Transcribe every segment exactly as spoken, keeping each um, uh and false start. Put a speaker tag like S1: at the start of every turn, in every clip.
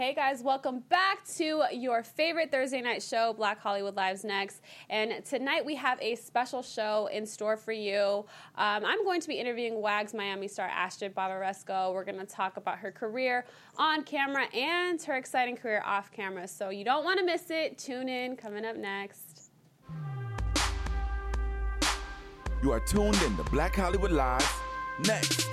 S1: Hey guys, welcome back to your favorite Thursday night show, Black Hollywood Lives Next. And tonight we have a special show in store for you. Um, I'm going to be interviewing WAG's Miami star Astrid Barbaresco. We're going to talk about her career on camera and her exciting career off camera. So you don't want to miss it. Tune in. Coming up next.
S2: You are tuned in to Black Hollywood Lives Next.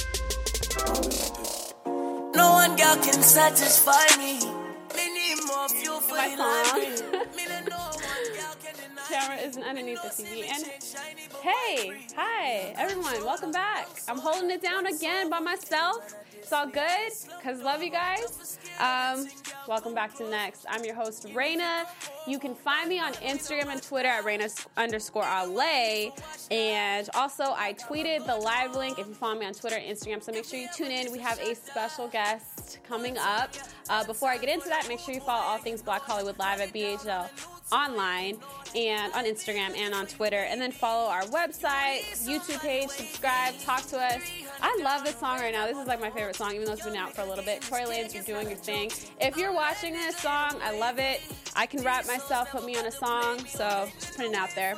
S3: No one girl can satisfy me. Me need more fuel for
S1: My
S3: the
S1: song.
S3: life. Me no one girl can deny
S1: Camera isn't underneath the T V. And hey, hi, everyone. Welcome back. I'm holding it down again by myself. It's all good because love you guys. Um, welcome back to Next. I'm your host, Raina. You can find me on Instagram and Twitter at Raina underscore Ale. And also, I tweeted the live link if you follow me on Twitter and Instagram. So make sure you tune in. We have a special guest coming up. Uh, before I get into that, make sure you follow all things Black Hollywood Live at B H L online and on Instagram and on Twitter. And then follow our website, YouTube page, subscribe, talk to us. I love this song right now. This is like my favorite song, even though it's been out for a little bit. Tory Lanez, you're doing your thing. If you're watching this song, I love it. I can rap myself, put me on a song, so just putting it out there.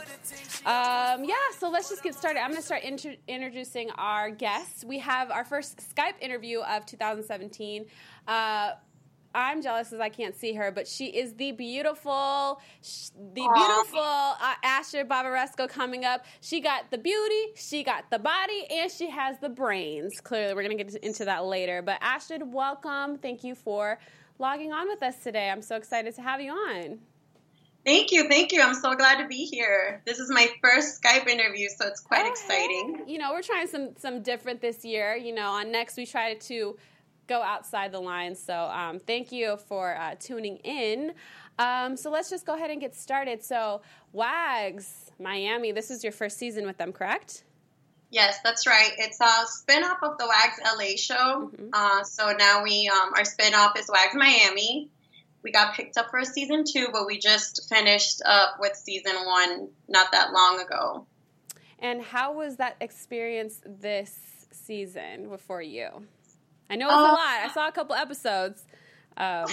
S1: Um, yeah, so let's just get started. I'm going to start intro- introducing our guests. We have our first Skype interview of two thousand seventeen. Uh, I'm jealous as I can't see her, but she is the beautiful, the beautiful uh, Astrid Barbaresco coming up. She got the beauty, she got the body, and she has the brains. Clearly, we're going to get into that later. But Astrid, welcome. Thank you for logging on with us today. I'm so excited to have you on.
S4: Thank you, thank you. I'm so glad to be here. This is my first Skype interview, so it's quite
S1: Oh,
S4: exciting.
S1: hey. You know, we're trying some some different this year. You know, on Next, we try to go outside the lines. So um, thank you for uh, tuning in. Um, so let's just go ahead and get started. So WAG's Miami, this is your first season with them, correct?
S4: Yes, that's right. It's a spin-off of the WAG's L A show.
S1: Mm-hmm.
S4: Uh, so now we, um, our spin-off is WAG's Miami. We got picked up for a season two, but we just finished up with season one not that long ago.
S1: And how was that experience this season for you? I know it's uh, a lot. I saw a couple episodes. Um,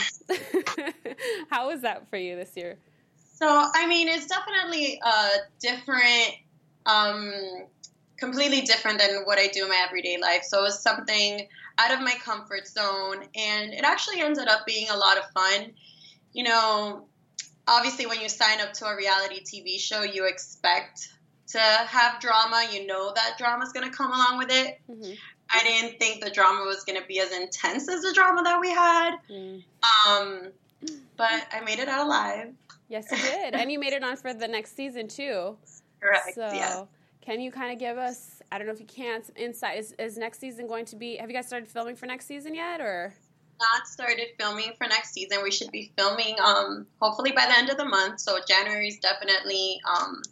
S1: how was that for you this year?
S4: So, I mean, it's definitely a different, um, completely different than what I do in my everyday life. So it was something out of my comfort zone, and it actually ended up being a lot of fun. You know, obviously when you sign up to a reality T V show, you expect to have drama. You know that drama is going to come along with it. Mm-hmm. I didn't think the drama was going to be as intense as the drama that we had. Mm. Um, but I made it out alive.
S1: Yes, you did. And you made it on for the next season, too.
S4: Correct,
S1: so,
S4: yeah.
S1: Can you kind of give us, I don't know if you can, some insight. Is, is next season going to be, have you guys started filming for next season yet, or?
S4: Not started filming for next season. We should be filming um, hopefully by the end of the month. So January is definitely... Um,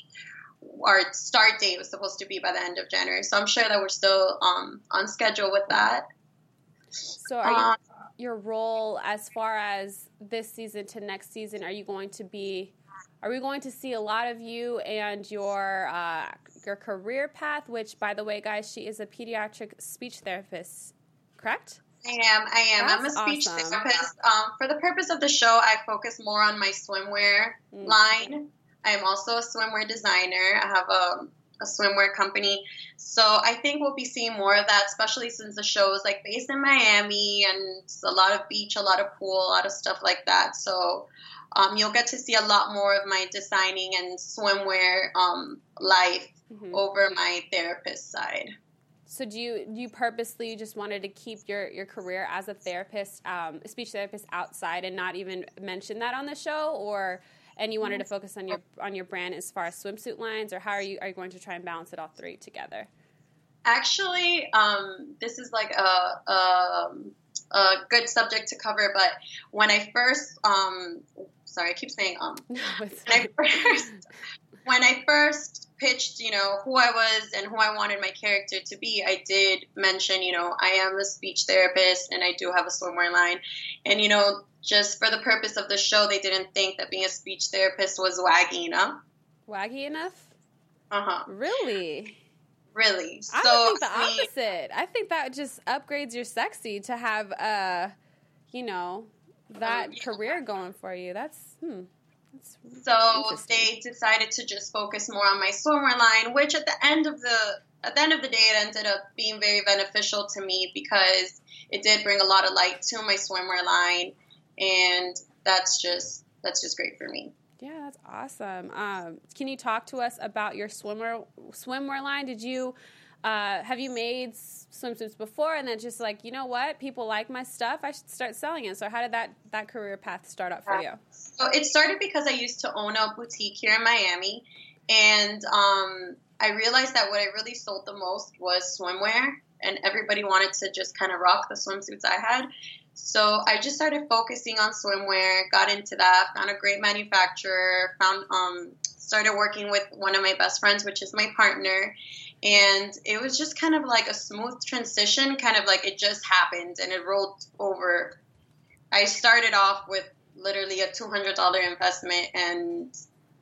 S4: our start date was supposed to be by the end of January. So I'm sure that we're still um, on schedule with that.
S1: So are
S4: um,
S1: you, your role as far as this season to next season, are you going to be, are we going to see a lot of you and your uh, your career path, which, by the way, guys, she is a pediatric speech therapist, correct?
S4: I am. I am.
S1: That's
S4: I'm a speech
S1: awesome.
S4: therapist. Um, for the purpose of the show, I focus more on my swimwear mm. line. I am also a swimwear designer. I have a, a swimwear company. So I think we'll be seeing more of that, especially since the show is like based in Miami and it's a lot of beach, a lot of pool, a lot of stuff like that. So um, you'll get to see a lot more of my designing and swimwear um, life mm-hmm. over my therapist side.
S1: So do you do you purposely just wanted to keep your, your career as a therapist, um, a speech therapist outside and not even mention that on the show, or... And you wanted to focus on your on your brand as far as swimsuit lines, or how are you are you going to try and balance it all three together?
S4: Actually, um, this is like a, a a good subject to cover. But when I first, um, sorry, I keep saying um.
S1: No, it's
S4: when I first when I first pitched, you know, who I was and who I wanted my character to be, I did mention, you know, I am a speech therapist and I do have a swimwear line, and you know. Just for the purpose of the show, they didn't think that being a speech therapist was waggy enough.
S1: Waggy enough?
S4: Uh-huh.
S1: Really?
S4: Really.
S1: I
S4: so,
S1: would think the
S4: I mean,
S1: opposite. I think that just upgrades your sexy to have, uh, you know, that
S4: Um, yeah.
S1: career going for you. That's, hmm. That's
S4: So
S1: interesting.
S4: they decided to just focus more on my swimwear line, which at the end of the at the end of the day, it ended up being very beneficial to me because it did bring a lot of light to my swimwear line, and that's just that's just great for me.
S1: Yeah, that's awesome. Um, can you talk to us about your swimwear swimwear line? Did you uh, have you made swimsuits before, and then just like, you know what, people like my stuff, I should start selling it? So how did that that career path start up for you?
S4: So it started because I used to own a boutique here in Miami, and um, I realized that what I really sold the most was swimwear, and everybody wanted to just kind of rock the swimsuits I had. So I just started focusing on swimwear, got into that, found a great manufacturer, found um, started working with one of my best friends, which is my partner, and it was just kind of like a smooth transition, kind of like it just happened and it rolled over. I started off with literally a two hundred dollars investment and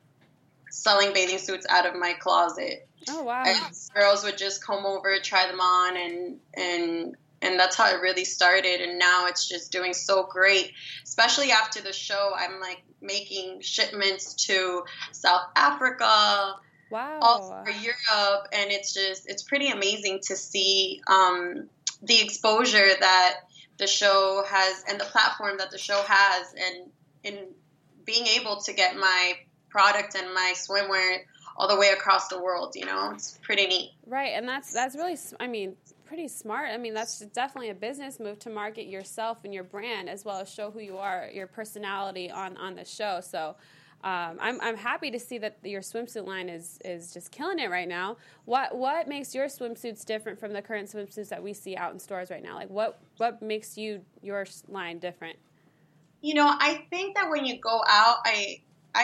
S4: selling bathing suits out of my closet.
S1: Oh, wow.
S4: And girls would just come over, try them on, and and and that's how it really started. And now it's just doing so great, especially after the show. I'm like making shipments to South Africa,
S1: Wow.
S4: all over Europe, and it's just it's pretty amazing to see um, the exposure that the show has and the platform that the show has, and in being able to get my product and my swimwear all the way across the world. You know, it's pretty neat.
S1: Right, and that's that's really, s- I mean, pretty smart. I mean, that's definitely a business move to market yourself and your brand, as well as show who you are, your personality on, on the show. So um, I'm I'm happy to see that your swimsuit line is is just killing it right now. What what makes your swimsuits different from the current swimsuits that we see out in stores right now? Like, what what makes you your line different?
S4: You know, I think that when you go out, I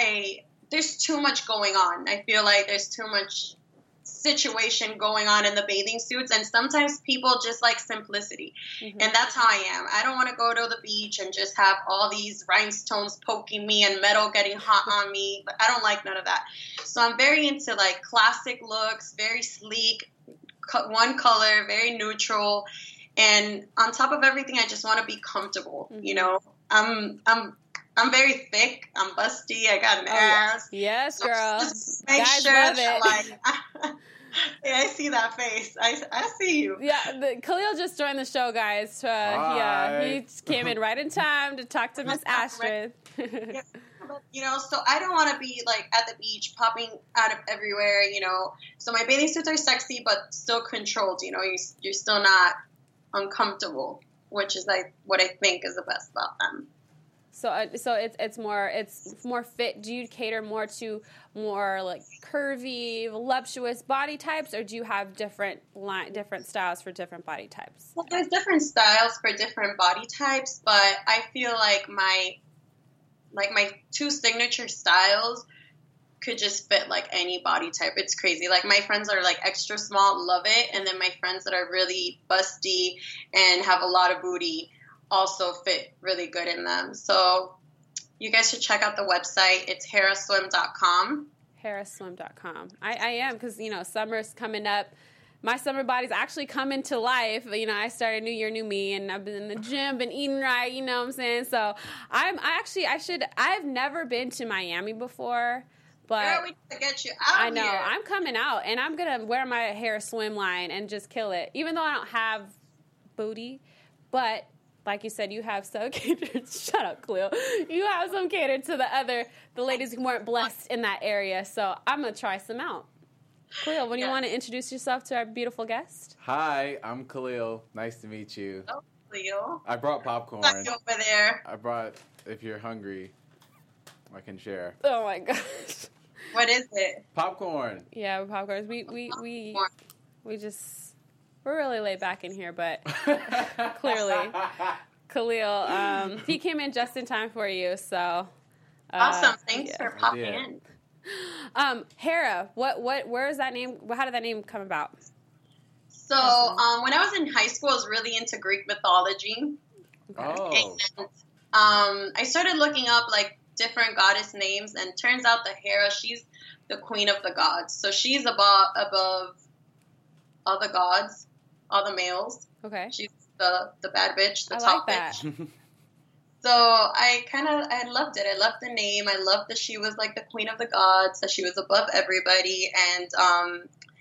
S4: I there's too much going on. I feel like there's too much situation going on in the bathing suits, and sometimes people just like simplicity.
S1: Mm-hmm.
S4: And that's how I am. I don't want to go to the beach and just have all these rhinestones poking me and metal getting hot on me. I don't like none of that. So I'm very into like classic looks, very sleek, one color, very neutral, and on top of everything, I just want to be comfortable. Mm-hmm. You know, I'm I'm I'm very thick. I'm busty. I got an
S1: oh,
S4: ass.
S1: Yes, girl.
S4: Just make
S1: Guys
S4: sure
S1: love it.
S4: like, yeah, I see that face. I, I see you.
S1: Yeah, the, Khalil just joined the show, guys. Uh, yeah, he came in right in time to talk to Miss Astrid.
S4: Yeah. You know, so I don't want to be like at the beach popping out of everywhere, you know. So my bathing suits are sexy, but still controlled. You know, you, you're still not uncomfortable, which is like what I think is the best about them.
S1: So, uh, so it's it's more it's more fit. Do you cater more to more like curvy, voluptuous body types, or do you have different line, different styles for different body types?
S4: Well, there's different styles for different body types, but I feel like my like my two signature styles could just fit like any body type. It's crazy. Like my friends that are like extra small love it, and then my friends that are really busty and have a lot of booty also fit really good in them. So you guys should check out the website. It's hera swim dot com.
S1: hera swim dot com. I, I am, because, you know, summer's coming up. My summer body's actually coming to life. You know, I started New Year, New Me, and I've been in the gym, been eating right, you know what I'm saying? So I'm I actually, I should, I've never been to Miami before, but
S4: Girl, we need to get you out
S1: I know,
S4: here.
S1: I'm coming out, and I'm going to wear my Hera Swim line and just kill it, even though I don't have booty, but like you said, you have some catered. Shut up, Cleo. You have some catered to the other, the ladies who weren't blessed in that area. So I'm gonna try some out. Cleo, when yeah. you want to introduce yourself to our beautiful guest?
S5: Hi, I'm Khalil. Nice to meet you.
S4: Oh, Cleo.
S5: I brought popcorn.
S4: Over there.
S5: I brought. If you're hungry, I can share.
S1: Oh my gosh.
S4: What is it?
S5: Popcorn.
S1: Yeah, popcorns. We we we we just. We're really laid back in here, but clearly, Khalil, um, he came in just in time for you, so. Uh,
S4: awesome. Thanks
S1: yeah.
S4: for popping in.
S1: Um, Hera, what, what, where is that name, how did that name come about?
S4: So, um, when I was in high school, I was really into Greek mythology.
S5: Okay. Oh.
S4: And, um, I started looking up, like, different goddess names, and turns out that Hera, she's the queen of the gods. So she's above, above all the gods. All the males.
S1: Okay.
S4: She's the, the bad bitch, the
S1: I
S4: top
S1: like that.
S4: bitch. So I kind of, I loved it. I loved the name. I loved that she was like the queen of the gods, that she was above everybody. And um,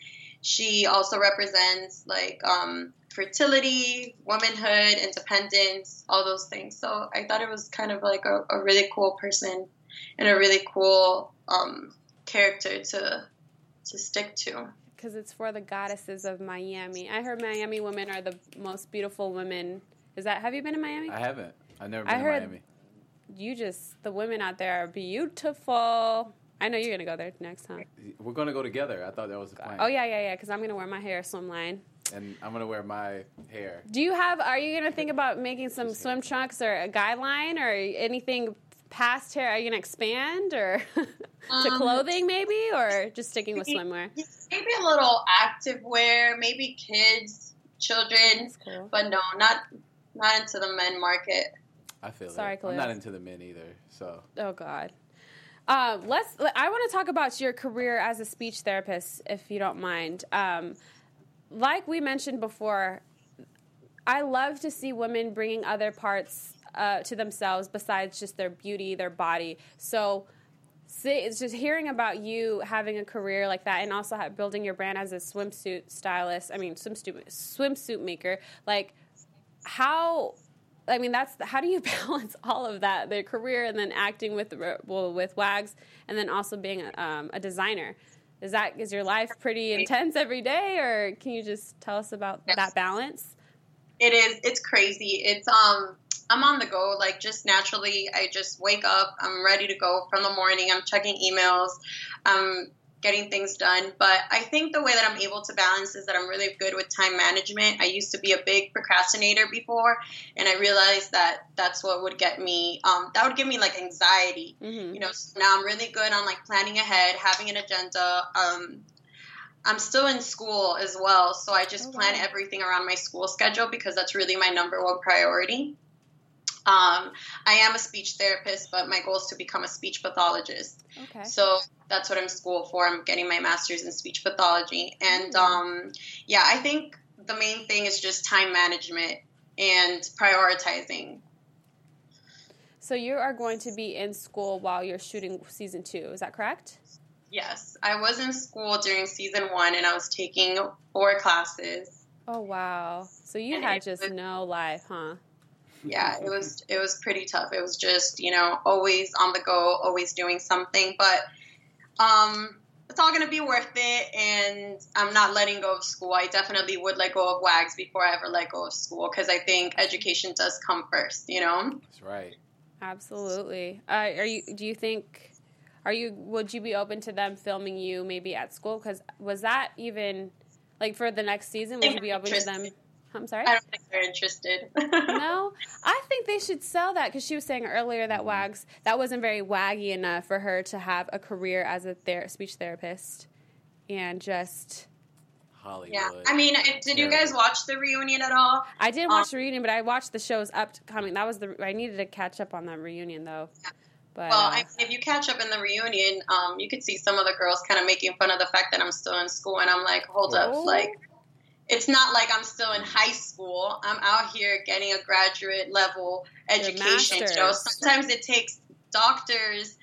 S4: she also represents like um, fertility, womanhood, independence, all those things. So I thought it was kind of like a, a really cool person and a really cool um, character to to stick to.
S1: Because it's for the goddesses of Miami. I heard Miami women are the most beautiful women. Is that, have you been in Miami?
S5: I haven't. I've never been
S1: I
S5: to
S1: heard
S5: Miami.
S1: You just, the women out there are beautiful. I know you're going to go there next time.
S5: We're going to go together. I thought that was the plan.
S1: Oh, yeah, yeah, yeah, because I'm going to wear my hair slimline.
S5: And I'm going to wear my hair.
S1: Do you have, are you going to think about making some swim trunks or a guideline or anything past hair? Are you going to expand or to
S4: Um,
S1: clothing maybe, or just sticking with swimwear?
S4: Maybe a little active wear, maybe kids, children,
S1: That's cool.
S4: but no, not not into the men market.
S5: I feel
S1: Sorry,
S5: it.
S1: Khalil.
S5: I'm not into the men either, so.
S1: Oh, God. Um, let's. I want to talk about your career as a speech therapist, if you don't mind. Um, like we mentioned before, I love to see women bringing other parts uh, to themselves besides just their beauty, their body. So see, it's just hearing about you having a career like that, and also have, building your brand as a swimsuit stylist. I mean, swimsuit swimsuit maker. Like how. I mean, that's how do you balance all of that, the career and then acting with well, with WAGS, and then also being a, um, a designer? Is that is your life pretty intense every day, or can you just tell us about
S4: Yes.
S1: that balance?
S4: It is. It's crazy. It's um. I'm on the go, like just naturally. I just wake up. I'm ready to go from the morning. I'm checking emails. I'm getting things done. But I think the way that I'm able to balance is that I'm really good with time management. I used to be a big procrastinator before, and I realized that that's what would get me, um, that would give me like anxiety.
S1: Mm-hmm.
S4: You know, so now I'm really good on like planning ahead, having an agenda. Um, I'm still in school as well, so I just
S1: Oh,
S4: plan
S1: wow.
S4: everything around my school schedule because that's really my number one priority. Um, I am a speech therapist, but my goal is to become a speech pathologist.
S1: Okay.
S4: So that's what I'm in school for. I'm getting my master's in speech pathology. And,
S1: Mm.
S4: um, yeah, I think the main thing is just time management and prioritizing.
S1: So you are going to be in school while you're shooting season two. Is that correct?
S4: Yes, I was in school during season one, and I was taking four classes.
S1: Oh, wow. So you
S4: And
S1: had
S4: it
S1: just
S4: was-
S1: no life, huh?
S4: Yeah, it was it was pretty tough. It was just, you know, always on the go, always doing something. But um, it's all going to be worth it, and I'm not letting go of school. I definitely would let go of WAGS before I ever let go of school because I think education does come first, you know?
S5: That's right.
S1: Absolutely. Uh, are you? Do you think? Are you? Would you be open to them filming you maybe at school? Because was that even like for the next season? Would you be open to them? I'm sorry.
S4: I don't think they're interested.
S1: No, I think they should sell that because she was saying earlier that WAGS that wasn't very waggy enough for her to have a career as a ther- speech therapist, and just
S5: Hollywood.
S4: Yeah, I mean, did you guys
S5: Terrible.
S4: watch the reunion at all?
S1: I didn't
S4: Um,
S1: watch the reunion, but I watched the shows upcoming. That was the I needed to catch up on that reunion though. But
S4: Well,
S1: uh,
S4: I mean, if you catch up in the reunion, um, you could see some of the girls kind of making fun of the fact that I'm still in school, and I'm like, hold up,
S1: Oh.
S4: like, it's not like I'm still in high school. I'm out here getting a graduate level education. You know,
S1: master's.
S4: sometimes it takes doctors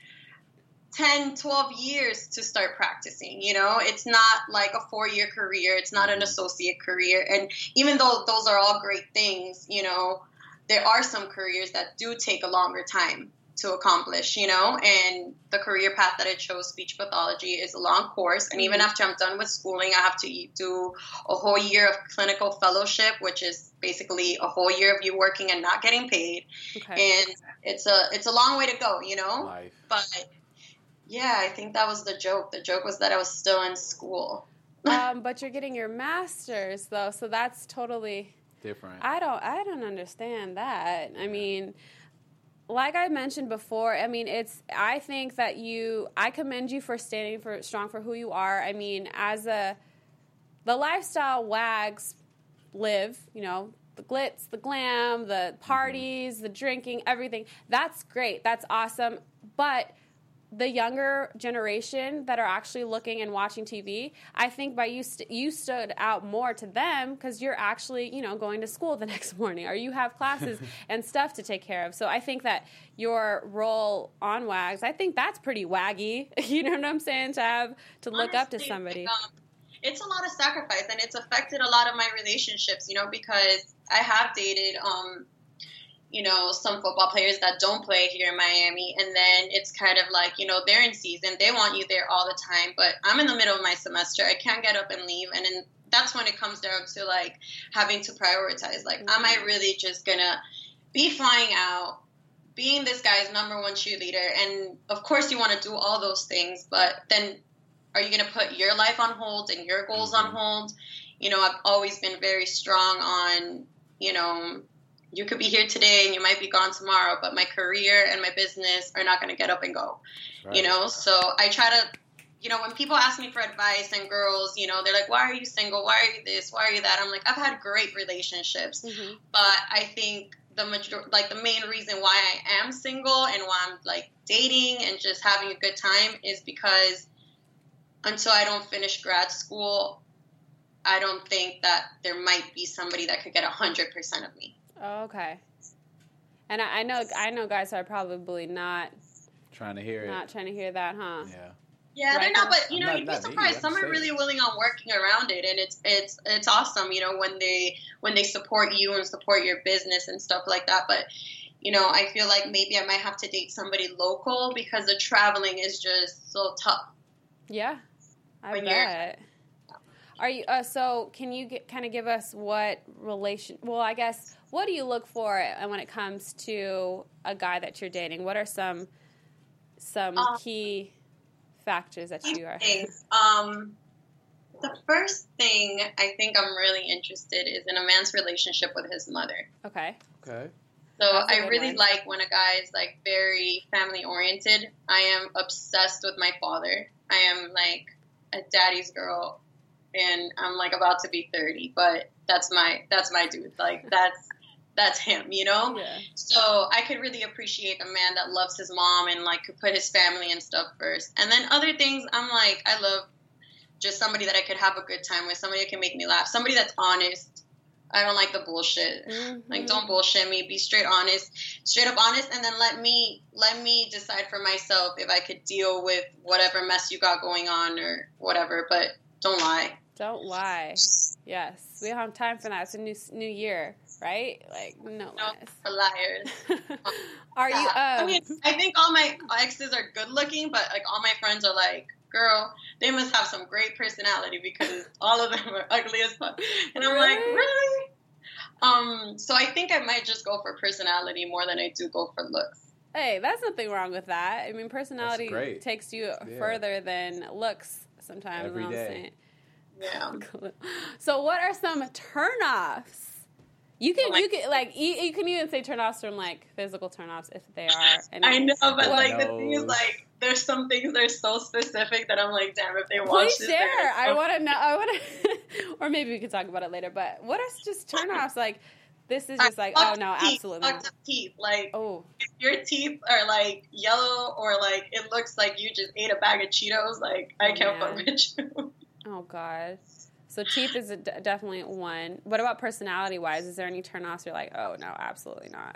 S4: ten, twelve years to start practicing. You know, it's not like a four-year career. It's not an associate career. And even though those are all great things, you know, there are some careers that do take a longer time to accomplish, you know, and the career path that I chose, speech pathology, is a long course. And even after I'm done with schooling, I have to do a whole year of clinical fellowship, which is basically a whole year of you working and not getting paid.
S1: okay.
S4: And it's a it's a long way to go, you know.
S5: Life.
S4: But yeah, I think that was the joke. The joke was that I was still in school.
S1: um, but you're getting your master's though, so that's totally.
S5: Different.
S1: I don't. I don't understand that. I mean, like I mentioned before, I mean, it's. I think that you. I commend you for standing for strong for who you are. I mean, as a, the lifestyle WAGs live. You know, the glitz, the glam, the parties, the drinking, everything. That's great. That's awesome. But the younger generation that are actually looking and watching T V, I think by you st- you stood out more to them because you're actually, you know, going to school the next morning or you have classes and stuff to take care of. So I think that your role on WAGS, I think that's pretty waggy. You know what I'm saying? To have to look
S4: Honestly,
S1: up to somebody.
S4: Um, it's a lot of sacrifice, and it's affected a lot of my relationships, you know, because I have dated, um, you know, some football players that don't play here in Miami, and then it's kind of like, you know, they're in season, they want you there all the time, but I'm in the middle of my semester, I can't get up and leave, and then that's when it comes down to, like, having to prioritize, like, mm-hmm. am I really just gonna be flying out, being this guy's number one cheerleader, and of course you want to do all those things, but then are you gonna put your life on hold and your goals mm-hmm. on hold? You know, I've always been very strong on, you know, you could be here today and you might be gone tomorrow, but my career and my business are not going to get up and go, right. you know? So I try to, you know, when people ask me for advice and girls, you know, they're like, why are you single? Why are you this? Why are you that? I'm like, I've had great relationships, mm-hmm. but I think the major, like the main reason why I am single and why I'm like dating and just having a good time is because until I don't finish grad school, I don't think that there might be somebody that could get a hundred percent of me.
S1: Oh, okay. And I, I know I know guys are probably not
S5: trying to hear
S1: not
S5: it.
S1: Not trying to hear that, huh?
S5: Yeah.
S4: Yeah,
S1: right?
S4: they're not, but you
S5: I'm
S4: know,
S5: not,
S4: you'd be
S5: not
S4: surprised.
S5: me,
S4: Some are really willing on working around it, and it's it's it's awesome, you know, when they when they support you and support your business and stuff like that. But you know, I feel like maybe I might have to date somebody local because the traveling is just so tough.
S1: Yeah, I
S4: when
S1: bet. Are you uh, so? Can you get, kind of give us what relation? Well, I guess what do you look for when it comes to a guy that you're dating? What are some some um, key factors that you are?
S4: Things. Um, the first thing I think I'm really interested is in a man's relationship with his mother.
S1: Okay.
S5: Okay.
S4: So I really one. like when a guy is like very family oriented. I am obsessed with my father. I am like a daddy's girl. And I'm like about to be thirty, but that's my that's my dude. Like that's that's him, you know.
S1: Yeah.
S4: So I could really appreciate a man that loves his mom and like could put his family and stuff first. And then other things, I'm like I love just somebody that I could have a good time with, somebody that can make me laugh, somebody that's honest. I don't like the bullshit. Mm-hmm. Like don't bullshit me. Be straight honest, straight up honest, and then let me let me decide for myself if I could deal with whatever mess you got going on or whatever. But don't lie.
S1: Don't lie. Yes. We don't have time for that. It's a new new year, right? Like, no,
S4: no
S1: lies.
S4: For liars.
S1: Are you, um...
S4: I mean, I think all my exes are good looking, but, like, all my friends are like, girl, they must have some great personality because all of them are ugly as fuck. And I'm
S1: really?
S4: like, really? Um, so I think I might just go for personality more than I do go for looks.
S1: Hey, that's nothing wrong with that. I mean, personality takes you
S5: yeah.
S1: further than looks sometimes.
S5: Every
S1: I'm
S5: day.
S1: saying.
S4: Yeah.
S1: So what are some turnoffs? You can,
S4: oh
S1: you can, like, you, you can even say turnoffs from, like, physical turnoffs if they are. And
S4: I know, but,
S1: what?
S4: like, the thing is, like, there's some things that are so specific that I'm like, damn, if they watch
S1: Please
S4: this.
S1: share. I want to know. I want to, or maybe we could talk about it later, but what are just turnoffs? Like, this is just like, oh, no,
S4: teeth,
S1: absolutely not.
S4: Fucked up teeth. Like,
S1: oh.
S4: if your teeth are, like, yellow or, like, it looks like you just ate a bag of Cheetos, like, I can't fuck with you.
S1: Oh, God. So teeth is a d- definitely one. What about personality-wise? Is there any turnoffs you're like, oh, no, absolutely not?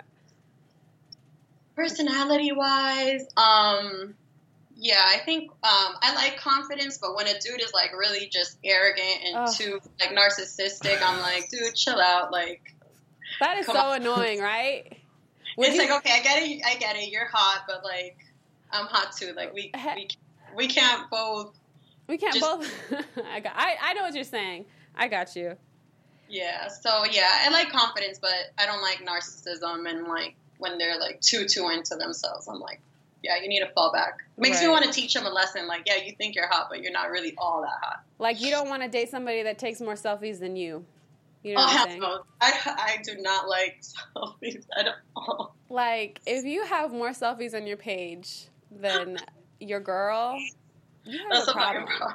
S4: Personality-wise, um, yeah, I think um, I like confidence, but when a dude is, like, really just arrogant and oh. too, like, narcissistic, I'm like, dude, chill out, like.
S1: That is so on. Annoying, right?
S4: Would it's you... like, okay, I get it, I get it, you're hot, but, like, I'm hot, too. Like, we, we, we can't both.
S1: We can't
S4: Just,
S1: both. I, got, I I know what you're saying. I got you.
S4: Yeah. So yeah, I like confidence, but I don't like narcissism and like when they're like too too into themselves. I'm like, yeah, you need to fall back. Makes right. me want to teach them a lesson. Like, yeah, you think you're hot, but you're not really all that hot.
S1: Like you don't want to date somebody that takes more selfies than you. You know
S4: oh,
S1: what I'm
S4: saying? No. I I do not like selfies at all.
S1: Like if you have more selfies on your page than your girl. You have
S4: That's
S1: a problem.
S4: problem.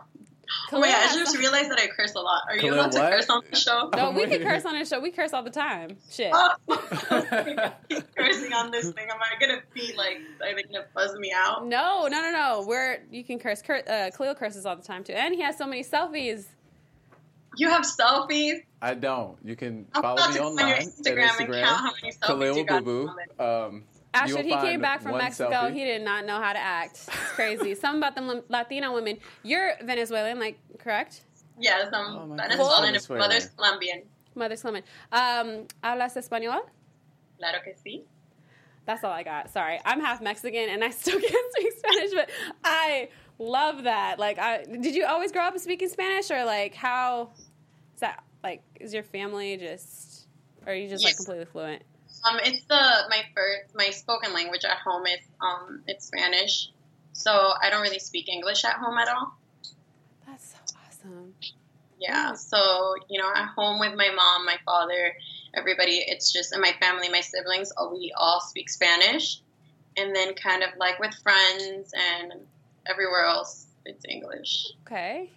S4: Oh my god, I
S1: Khalil
S4: just
S1: has-
S4: realized that I curse a lot. Are you
S5: Khalil
S4: allowed to
S5: what?
S4: curse on the show?
S1: No, we can
S5: Wait.
S1: curse on this show. We curse all the time. Shit.
S4: Oh, keep cursing on this thing. Am I gonna be like, are they gonna buzz me out?
S1: No, no, no, no. We're you can curse. Cur- uh, Khalil curses all the time too, and he has so many selfies.
S4: You have selfies?
S5: I don't. You can
S4: I'm
S5: follow
S4: about
S5: me
S4: to go on
S5: online
S4: your
S5: at
S4: Instagram, and
S5: Instagram.
S4: count how many selfies
S5: Khalil
S4: you got.
S5: Boo Boo. Um,
S1: Ashton,
S5: you'll
S1: he came
S5: find
S1: back from
S5: one
S1: Mexico.
S5: selfie.
S1: He did not know how to act. It's crazy. Something about them Lam- Latina women. You're Venezuelan, like correct?
S4: Yes, I'm
S5: Oh my
S4: Venezuelan.
S5: goodness.
S4: and Mother's Colombian.
S1: Mother's Clement. Um, ¿Hablas español?
S4: Claro que sí.
S1: That's all I got. Sorry, I'm half Mexican and I still can't speak Spanish, but I love that. Like, I did you always grow up speaking Spanish, or like how is that? Like, is your family just, or are you just like
S4: Yes.
S1: completely fluent?
S4: Um, it's the my first my spoken language at home is um it's Spanish, so I don't really speak English at home at all.
S1: That's so awesome.
S4: Yeah, so you know, at home with my mom, my father, everybody, it's just and my family, my siblings, uh, we all speak Spanish, and then kind of like with friends and everywhere else, it's English.
S1: Okay.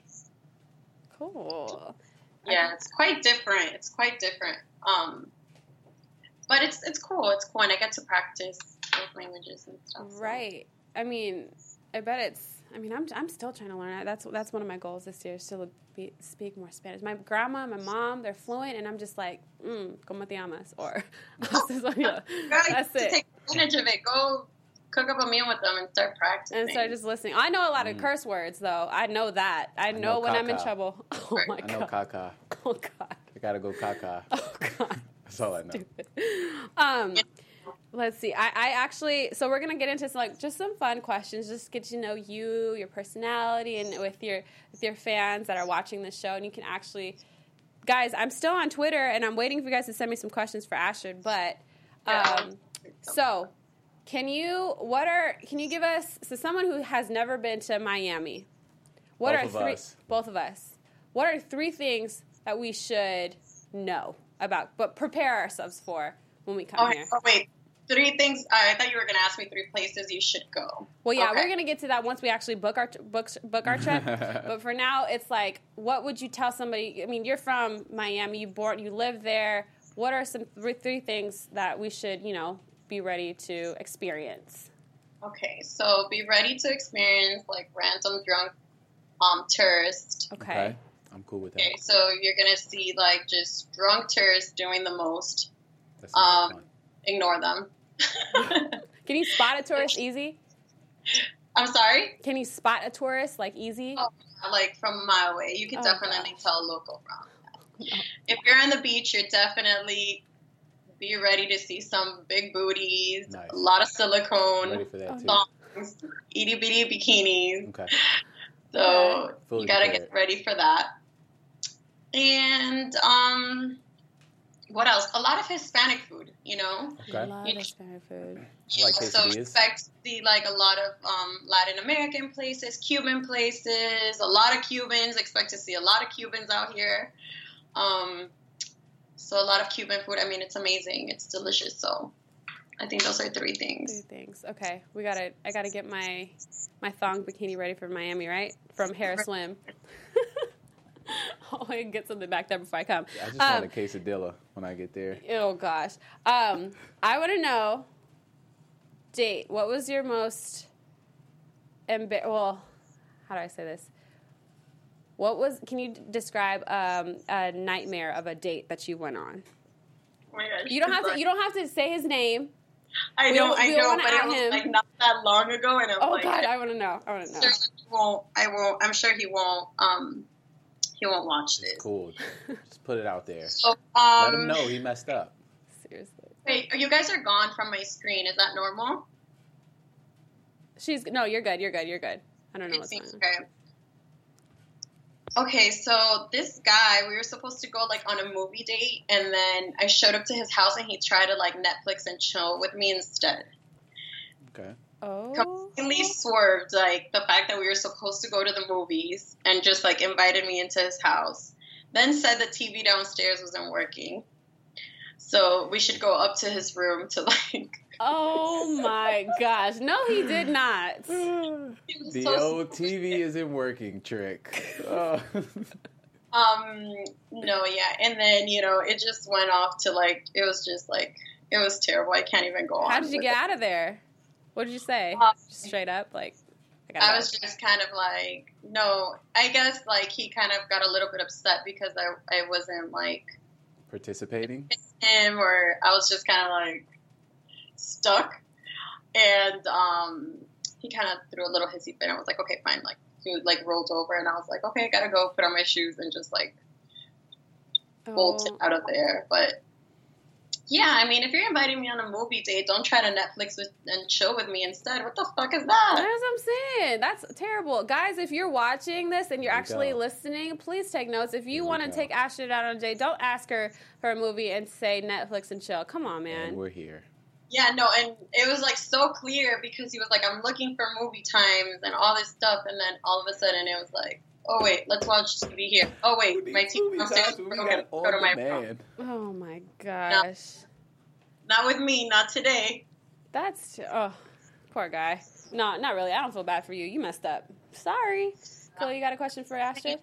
S1: Cool.
S4: Yeah, it's quite different. It's quite different. Um, but it's it's cool. It's cool, and I get to practice both languages and stuff. so.
S1: Right. I mean, I bet it's. I mean, I'm I'm still trying to learn it. That's that's one of my goals this year is to be, speak more Spanish. My grandma, my mom, they're fluent, and I'm just like, mm, ¿cómo te llamas? Or
S4: Girl,
S1: that's
S4: to
S1: it.
S4: take advantage of it. Go cook up a meal with them and start practicing.
S1: And start just listening. I know a lot of
S5: Mm.
S1: curse words, though. I know that. I, know,
S5: know
S1: when I'm in
S5: caca.
S1: trouble. Oh my
S5: I know
S1: god.
S5: caca.
S1: Oh god.
S5: I gotta go caca.
S1: Oh god.
S5: That's all I know.
S1: Stupid. Um, let's see. I, I actually, so we're gonna get into some, like just some fun questions, just get to know you, your personality, and with your with your fans that are watching this show. And you can actually, guys, I'm still on Twitter, and I'm waiting for you guys to send me some questions for Ashford. But um, so, can you? What are? Can you give us? So, someone who has never been to Miami, what
S5: Both
S1: are
S5: of
S1: three?
S5: us.
S1: Both of us. What are three things that we should know about, but prepare ourselves for when we come
S4: Oh,
S1: here?
S4: oh, wait, three things. I thought you were going to ask me three places you should go.
S1: Well, yeah,
S4: Okay.
S1: we're gonna get to that once we actually book our book book our trip. But for now, it's like, what would you tell somebody? I mean, you're from Miami. You born, you live there. What are some three, three things that we should, you know, be ready to experience?
S4: Okay, so be ready to experience like random drunk um tourists.
S1: Okay.
S5: Okay. I'm cool with that.
S4: Okay, so you're gonna see like just drunk tourists doing the most.
S5: That sounds
S4: Um,
S5: fun.
S4: Ignore them.
S1: Can you spot a tourist easy?
S4: I'm sorry.
S1: Can you spot a tourist like easy?
S4: Oh, like from a mile away, you can
S1: Oh,
S4: definitely
S1: gosh.
S4: tell a local from.
S1: No.
S4: If you're on the beach, you're definitely be ready to see some big booties,
S5: Nice.
S4: a lot of silicone,
S5: Ready for that
S1: Oh,
S5: too.
S4: thongs, itty bitty bikinis.
S5: Okay.
S4: So
S5: Fully
S4: you gotta
S5: prepared.
S4: get ready for that. And um, what else? A lot of Hispanic food, you know.
S1: I
S5: Okay.
S1: love
S4: You-
S1: Hispanic food.
S5: I like
S4: So
S5: quesadillas.
S4: expect to see like a lot of um, Latin American places, Cuban places, a lot of Cubans. Expect to see a lot of Cubans out here. Um, so a lot of Cuban food. I mean, it's amazing. It's delicious. So I think those are three things.
S1: Three things. Okay, we gotta. I gotta get my my thong bikini ready for Miami, right? From Hair Swim. Oh, I can get something back there before I come.
S5: I just
S1: Um,
S5: want a quesadilla when I get there.
S1: Oh gosh. Um, I want to know. Date. What was your most? Emba- well, how do I say this? What was? Can you d- describe um, a nightmare of a date that you went on?
S4: Oh my gosh.
S1: You don't have to. You don't have to say his name.
S4: I
S1: we
S4: know,
S1: don't-
S4: I
S1: we don't
S4: know,
S1: wanna
S4: but it
S1: out
S4: was
S1: him.
S4: like not that long ago, and I'm
S1: Oh
S4: like,
S1: God, I want to know. I want to
S4: I'm
S1: know.
S4: sure he won't. I won't. I'm sure he won't. Um, he won't watch this.
S5: It's cool. Just put it out there.
S4: So,
S5: Let him
S4: um,
S5: know he messed up.
S1: Seriously.
S4: wait, you guys are gone from my screen. Is that normal?
S1: She's no. You're good. You're good. You're good. I don't know
S4: It
S1: what's
S4: seems
S1: going on.
S4: okay. Okay, so this guy, we were supposed to go like on a movie date, and then I showed up to his house, and he tried to like Netflix and chill with me instead.
S5: Okay.
S1: Oh.
S4: Completely swerved like the fact that we were supposed to go to the movies, and just like invited me into his house. Then said the T V downstairs wasn't working, so we should go up to his room to like.
S1: Oh my my gosh. No, he did not.
S5: The
S4: so
S5: old T V isn't working trick. Oh.
S4: Um, no, yeah. And then, you know, it just went off to like, it was just like, it was terrible. I can't even go on.
S1: How did you
S4: with
S1: get
S4: it.
S1: out of there? What did you say?
S4: Um,
S1: Just straight up? Like, I, gotta
S4: I
S1: go.
S4: was just kind of like, no, I guess like he kind of got a little bit upset because I, I wasn't like
S5: Participating?
S4: him, or I was just kind of like stuck. And um, he kind of threw a little hissy fit. I was like, okay, fine. Like, he like rolled over, and I was like, okay, I gotta go put on my shoes and just like bolted
S1: Oh.
S4: out of there. But yeah, I mean, if you're inviting me on a movie date, don't try to Netflix with, and chill with me instead. What the fuck is
S1: That's
S4: that?
S1: what I'm saying. That's terrible. Guys, if you're watching this and you're
S5: There we
S1: actually
S5: go.
S1: listening, please take notes. If you
S5: There we
S1: want to
S5: go.
S1: take Astrid out on a date, don't ask her for a movie and say Netflix and chill. Come on,
S5: And
S1: man.
S5: we're here.
S4: Yeah, no, and it was like so clear because he was like, I'm looking for movie times and all this stuff, and then all of a sudden it was like, oh wait, let's watch T V here. Oh wait, my T V downstairs.
S5: We
S4: Okay,
S5: got
S4: go to my
S5: on
S4: room.
S5: demand.
S1: Oh, my gosh.
S4: Not with me, not today.
S1: That's, oh, poor guy. No, not really. I don't feel bad for you. You messed up. Sorry. Chloe, you got a question for Astrid?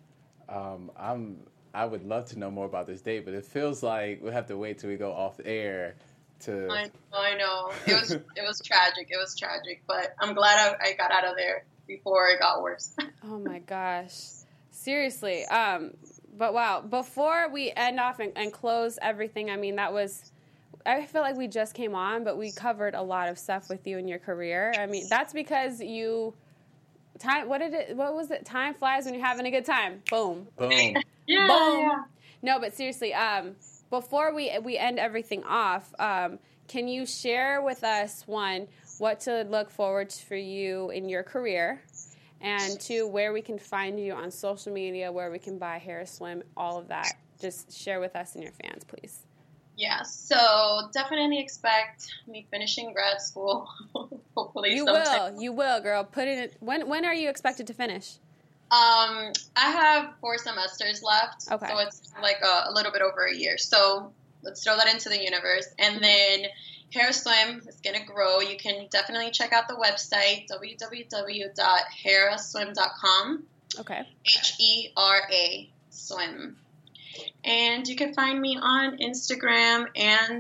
S5: Um, I'm. I would love to know more about this date, but it feels like we'll have to wait till we go off the air to.
S4: I, I know it was it was tragic. It was tragic, but I'm glad I, I got out of there before it got worse.
S1: Oh my gosh. Seriously. Um, but wow, before we end off and, and close everything, I mean, that was, I feel like we just came on, but we covered a lot of stuff with you in your career. I mean, that's because you, time, what did it, what was it? Time flies when you're having a good time. Boom.
S5: Boom.
S4: Yeah,
S1: Boom.
S4: yeah.
S1: No, but seriously, um, before we we end everything off, um, can you share with us, one, what to look forward to for you in your career, and two, where we can find you on social media, where we can buy Hair Swim, all of that. Just share with us and your fans, please.
S4: Yeah, so definitely expect me finishing grad school. Hopefully,
S1: You
S4: sometime.
S1: will, you will, girl. Put it. In, when when are you expected to finish?
S4: Um, I have four semesters left,
S1: Okay.
S4: so it's like a, a little bit over a year. So let's throw that into the universe. And then Hair Swim is going to grow. You can definitely check out the website, w w w dot hera swim dot com,
S1: Okay.
S4: H E R A swim. And you can find me on Instagram and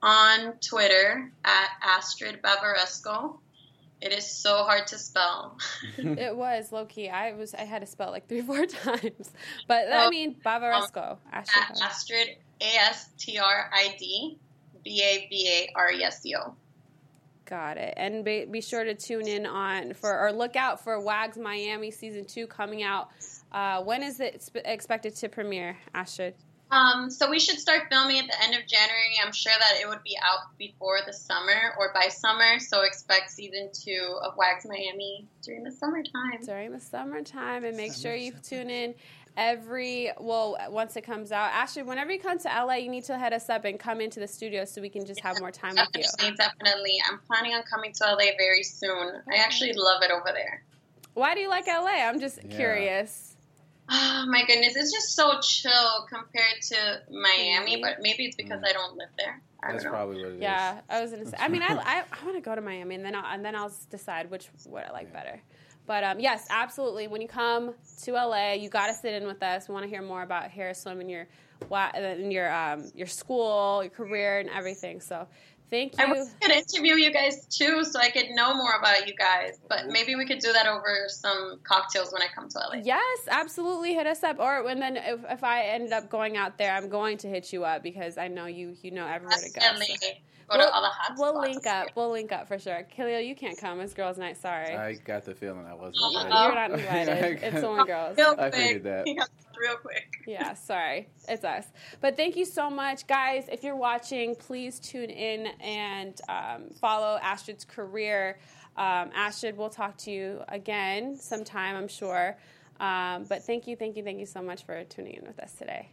S4: on Twitter at Astrid Bavaresco. It is so hard to spell.
S1: It was low key. I was. I had to spell it like three, four times. But I
S4: Oh,
S1: mean, Bavaresco. Astrid.
S4: At Astrid, A S T R I D, B A V A R E S C O.
S1: Got it. And be, be sure to tune in on for or look out for Wags Miami season two coming out. Uh, when is it sp- expected to premiere, Astrid?
S4: Um, so we should start filming at the end of January. I'm sure that it would be out before the summer or by summer. So expect season two of Wags Miami during the summertime.
S1: During the summertime, and make sure you tune in every well once it comes out. Astrid, whenever you come to L A, you need to head us up and come into the studio so we can just have more time with you.
S4: Definitely, definitely. I'm planning on coming to L A very soon. I actually love it over there.
S1: Why do you like L A? I'm just
S5: Yeah.
S1: curious.
S4: Oh my goodness, it's just so chill compared to Miami,
S1: Mhm.
S4: but maybe it's because I don't live there. I
S5: That's
S4: don't know.
S5: probably what it is.
S1: Yeah, I was gonna say. I mean, I I, I want to go to Miami, and then I'll, and then I'll decide which what I like better. But um, yes, absolutely. When you come to L A, you got to sit in with us. We want to hear more about Hair Swim and your wa- and your um your school, your career, and everything. So, thank
S4: I
S1: you.
S4: wish I could interview you guys too, so I could know more about you guys. But maybe we could do that over some cocktails when I come to L A.
S1: Yes, absolutely. Hit us up, or and then if, if I end up going out there, I'm going to hit you up because I know you you know everywhere to go.
S4: Definitely
S1: so.
S4: go
S1: We'll,
S4: to all the hot
S1: we'll
S4: spots.
S1: link up. We'll link up for sure. Khalil, you can't come. It's girls' night. Sorry.
S5: I got the feeling I wasn't
S4: Uh-oh.
S5: invited.
S1: You're not invited. It's only girls.
S4: Real
S5: I
S4: quick.
S5: figured that.
S4: Yeah, real quick.
S1: Yeah, sorry. It's us. But thank you so much. Guys, if you're watching, please tune in and um, follow Astrid's career. Um, Astrid, we'll talk to you again sometime, I'm sure. Um, but thank you, thank you, thank you so much for tuning in with us today.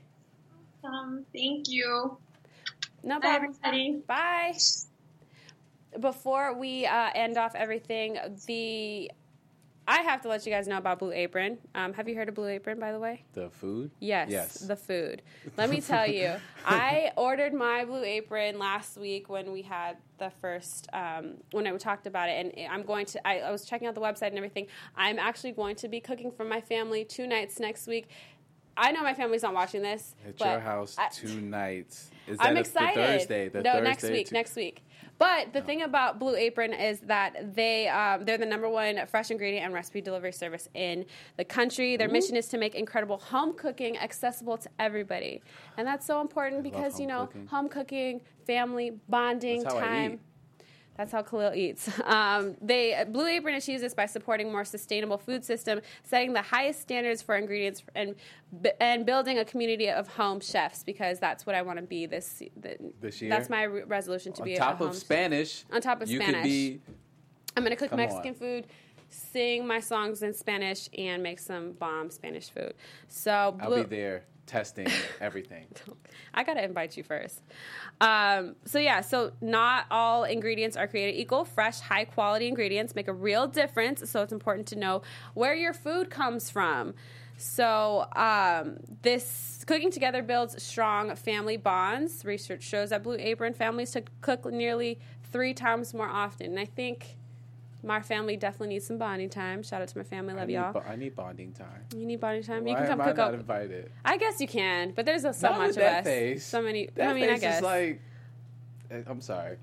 S4: Um, thank you.
S1: No
S4: Bye,
S1: problem.
S4: everybody.
S1: Bye. Before we uh, end off everything, the I have to let you guys know about Blue Apron. Um, have you heard of Blue Apron, by the way?
S5: The food?
S1: Yes,
S5: Yes.
S1: the food. Let me tell you, I ordered my Blue Apron last week when we had the first, um, when I talked about it, and I'm going to, I, I was checking out the website and everything. I'm actually going to be cooking for my family two nights next week. I know my family's not watching this.
S5: At
S1: but
S5: your house,
S1: I,
S5: two nights. Is that
S1: I'm
S5: a,
S1: excited.
S5: The Thursday? The
S1: no,
S5: Thursday
S1: next week.
S5: too?
S1: Next week. But the thing about Blue Apron is that they um, they're the number one fresh ingredient and recipe delivery service in the country. Their Ooh. mission is to make incredible home cooking accessible to everybody, and that's so important because you know cooking. home cooking, family bonding
S5: That's how
S1: time.
S5: I eat.
S1: That's how Khalil eats. Um, they Blue Apron achieves this by supporting more sustainable food system, setting the highest standards for ingredients, and and building a community of home chefs. Because that's what I want to be this the,
S5: this year.
S1: That's my re- resolution to
S5: on
S1: be
S5: top
S1: a home
S5: of Spanish.
S1: Chef. On top of
S5: you
S1: Spanish,
S5: could be.
S1: I'm gonna cook
S5: Come
S1: Mexican
S5: on.
S1: food, sing my songs in Spanish, and make some bomb Spanish food. So Blue-
S5: I'll be there testing everything.
S1: I gotta invite you first. Um, so yeah, so not all ingredients are created equal. Fresh, high quality ingredients make a real difference. So it's important to know where your food comes from. So um, this cooking together builds strong family bonds. Research shows that Blue Apron families to cook nearly three times more often. And I think my family definitely needs some bonding time. Shout out to my family. Love
S5: I need,
S1: y'all.
S5: bo- I need bonding time.
S1: You need bonding time.
S5: Why
S1: you can come
S5: am
S1: cook
S5: I not
S1: up.
S5: invited?
S1: I guess you can, but there's a, so
S5: Not
S1: much
S5: with
S1: of
S5: that
S1: us.
S5: face.
S1: So many.
S5: That
S1: I mean,
S5: face
S1: I guess.
S5: is like. I'm sorry.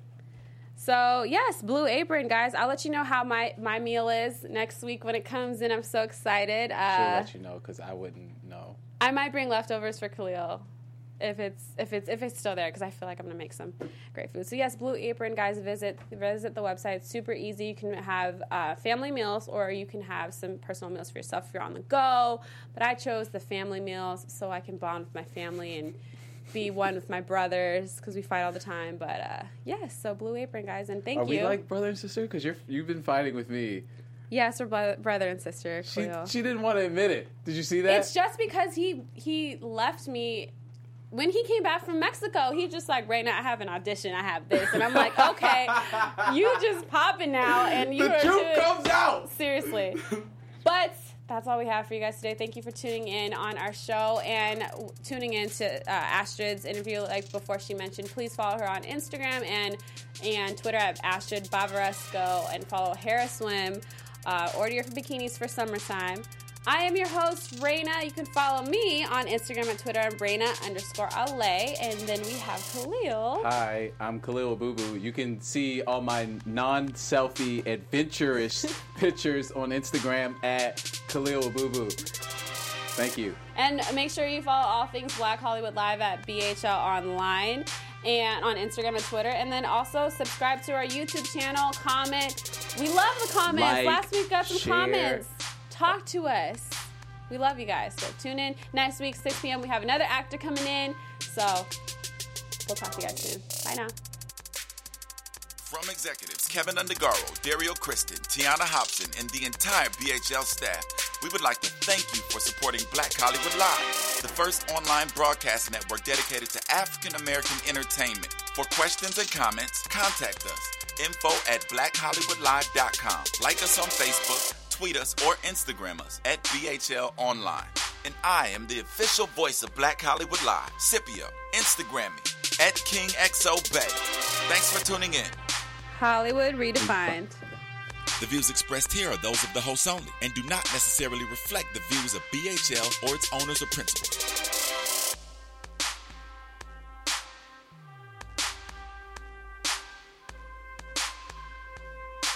S1: So yes, Blue Apron, guys. I'll let you know how my, my meal is next week when it comes in. I'm so excited.
S5: She'll
S1: Uh,
S5: let you know because I wouldn't know.
S1: I might bring leftovers for Khalil if it's if it's if it's still there because I feel like I'm gonna make some great food. So yes, Blue Apron, guys. Visit visit the website. It's super easy. You can have uh, family meals or you can have some personal meals for yourself if you're on the go. But I chose the family meals so I can bond with my family and be one with my brothers because we fight all the time. But uh, yes, so Blue Apron, guys, and thank
S5: Are
S1: you.
S5: we like brother and sister? Because you're you've been fighting with me.
S1: Yes, we're bro- brother and sister.
S5: She
S1: Khalil.
S5: she didn't want to admit it. Did you see that?
S1: It's just because he he left me. When he came back from Mexico, he just like, Raina, I have an audition. I have this. And I'm like, okay, you just popping now. And you
S5: the
S1: are
S5: truth
S1: too-
S5: comes out.
S1: Seriously. But that's all we have for you guys today. Thank you for tuning in on our show and tuning in to uh, Astrid's interview. Like before she mentioned, please follow her on Instagram and and Twitter at Astrid Bavaresco and follow Hera Swim. Uh, order your bikinis for summertime. I am your host, Raina. You can follow me on Instagram and Twitter at Raina underscore Ale. And then we have Khalil.
S5: Hi, I'm Khalil Boo Boo. You can see all my non-selfie adventurous pictures on Instagram at Khalil Boo Boo. Thank you.
S1: And make sure you follow all things Black Hollywood Live at B H L Online and on Instagram and Twitter. And then also subscribe to our YouTube channel, comment. We love the comments.
S5: Like,
S1: Last week got some
S5: share.
S1: comments. Talk to us. We love you guys. So tune in next week, six p.m. We have another actor coming in. So we'll talk to you guys soon. Bye now.
S2: From executives Kevin Undergaro, Dario Kristen, Tiana Hobson, and the entire B H L staff, we would like to thank you for supporting Black Hollywood Live, the first online broadcast network dedicated to African American entertainment. For questions and comments, contact us. Info at black hollywood live dot com. Like us on Facebook, tweet us, or Instagram us at B H L Online. And I am the official voice of Black Hollywood Live, Scipio. Instagram me at King X O Bay. Thanks for tuning in.
S1: Hollywood Redefined.
S2: The views expressed here are those of the host only and do not necessarily reflect the views of B H L or its owners or principals.